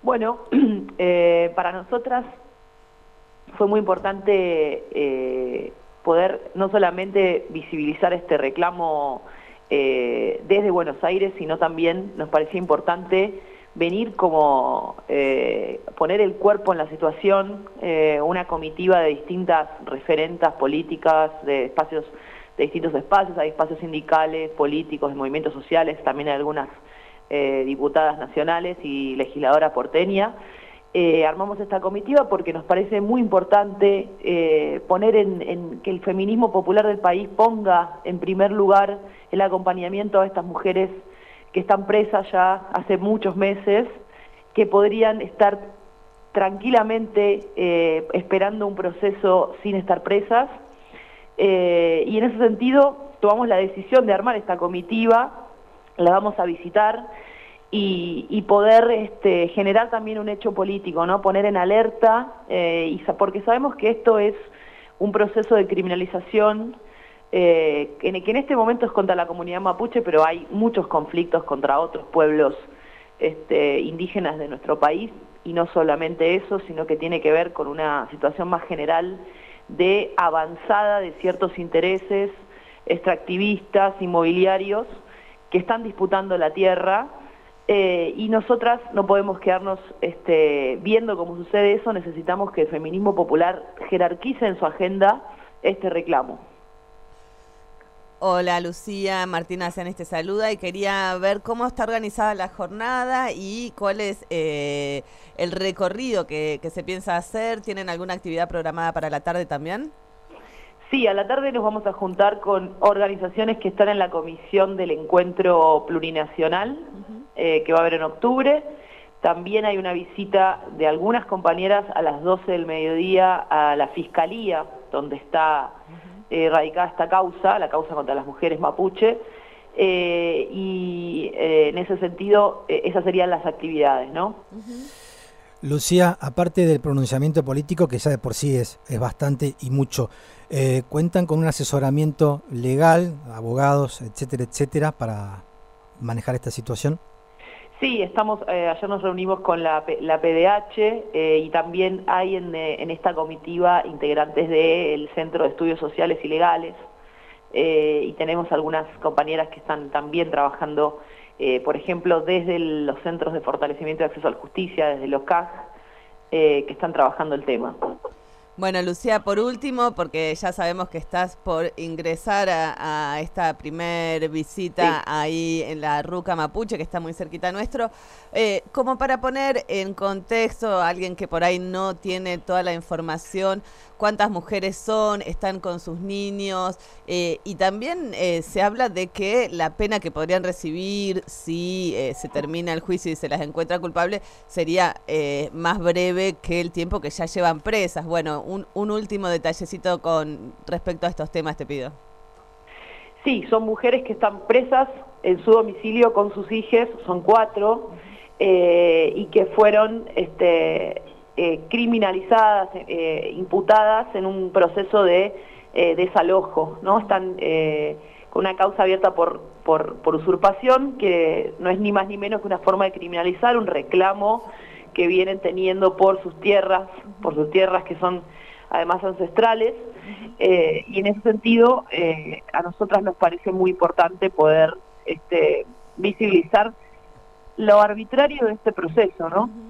Bueno, para nosotras fue muy importante poder no solamente visibilizar este reclamo desde Buenos Aires, sino también nos parecía importante venir como poner el cuerpo en la situación, una comitiva de distintas referentas políticas, de distintos espacios, hay espacios sindicales, políticos, de movimientos sociales, también hay algunas diputadas nacionales y legisladoras porteña. Armamos esta comitiva porque nos parece muy importante poner en que el feminismo popular del país ponga en primer lugar el acompañamiento a estas mujeres que están presas ya hace muchos meses, que podrían estar tranquilamente esperando un proceso sin estar presas, y en ese sentido tomamos la decisión de armar esta comitiva, la vamos a visitar y poder generar también un hecho político, ¿no? Poner en alerta, porque sabemos que esto es un proceso de criminalización que en este momento es contra la comunidad mapuche, pero hay muchos conflictos contra otros pueblos indígenas de nuestro país, y no solamente eso, sino que tiene que ver con una situación más general de avanzada de ciertos intereses extractivistas, inmobiliarios, que están disputando la tierra, y nosotras no podemos quedarnos viendo cómo sucede eso. Necesitamos que el feminismo popular jerarquice en su agenda este reclamo. Hola Lucía, Martina Cianis te saluda y quería ver cómo está organizada la jornada y cuál es el recorrido que se piensa hacer. ¿Tienen alguna actividad programada para la tarde también? Sí, a la tarde nos vamos a juntar con organizaciones que están en la comisión del encuentro plurinacional, que va a haber en octubre. También hay una visita de algunas compañeras a las 12 del mediodía a la Fiscalía, donde está radicada esta causa, la causa contra las mujeres mapuche, y en ese sentido esas serían las actividades, ¿no? Lucía, aparte del pronunciamiento político, que ya de por sí es bastante y mucho, ¿cuentan con un asesoramiento legal, abogados, etcétera, etcétera, para manejar esta situación? Sí, ayer nos reunimos con la PDH, y también hay en esta comitiva integrantes del Centro de Estudios Sociales y Legales, y tenemos algunas compañeras que están también trabajando, por ejemplo, desde los Centros de Fortalecimiento de Acceso a la Justicia, desde los CAG, que están trabajando el tema. Bueno, Lucía, por último, porque ya sabemos que estás por ingresar a esta primer visita, sí, ahí en la Ruca Mapuche, que está muy cerquita nuestro, como para poner en contexto a alguien que por ahí no tiene toda la información, cuántas mujeres son, están con sus niños, y también se habla de que la pena que podrían recibir si se termina el juicio y se las encuentra culpables sería más breve que el tiempo que ya llevan presas. Bueno, un último detallecito con respecto a estos temas te pido. Sí, son mujeres que están presas en su domicilio con sus hijos, son 4, y que fueron criminalizadas, imputadas en un proceso de desalojo, ¿no? Están con una causa abierta por usurpación, que no es ni más ni menos que una forma de criminalizar un reclamo que vienen teniendo por sus tierras que son además ancestrales, y en ese sentido a nosotras nos parece muy importante poder visibilizar lo arbitrario de este proceso, ¿no?